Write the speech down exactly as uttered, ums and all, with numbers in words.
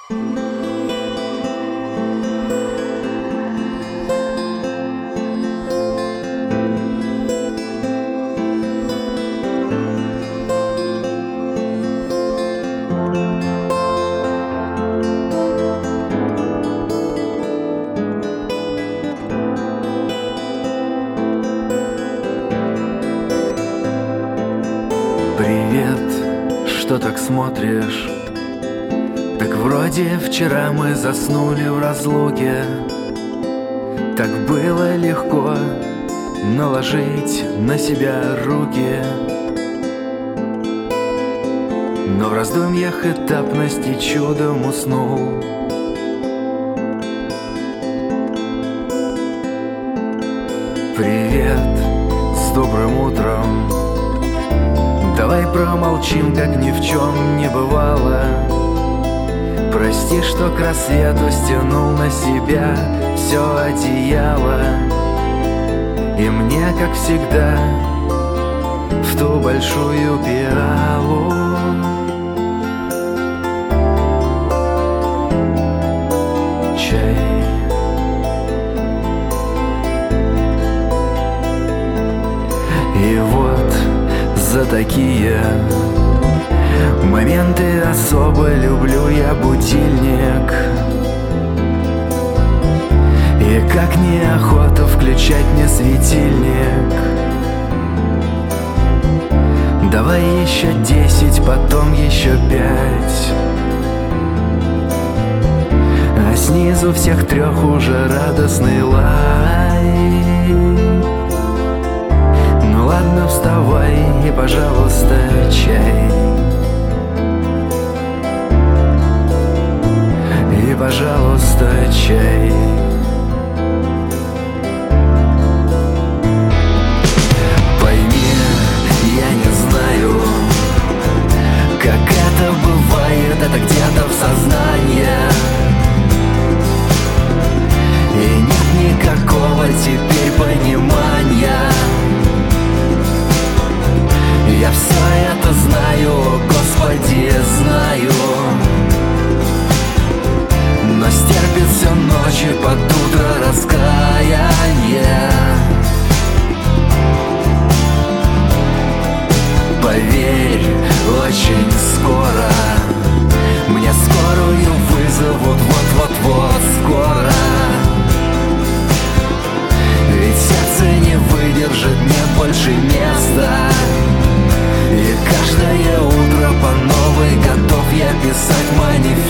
Привет, что так смотришь? Так вроде вчера мы заснули в разлуке. Так было легко наложить на себя руки, но в раздумьях этапности чудом уснул. Привет, с добрым утром. Давай промолчим, как ни в чем не бывало. Прости, что к рассвету стянул на себя все одеяло. И мне, как всегда, в ту большую пиалу чай. И вот за такие моменты особо люблю я будильник. И как неохота включать мне светильник. Давай еще десять, потом еще пять, а снизу всех трех уже радостный лай. Ну ладно, вставай и, пожалуйста, чай. И, пожалуйста, чай. Пойми, я не знаю, как это бывает, это где-то в сознании. И нет никакого теперь понимания. Я все это знаю, Господи, знаю. Но стерпит все ночи под утро раскаяние. Поверь, очень скоро мне скорую вызовут, вот-вот-вот скоро. Ведь сердце не выдержит, нет больше места. И каждое утро по новой готов я писать манифест.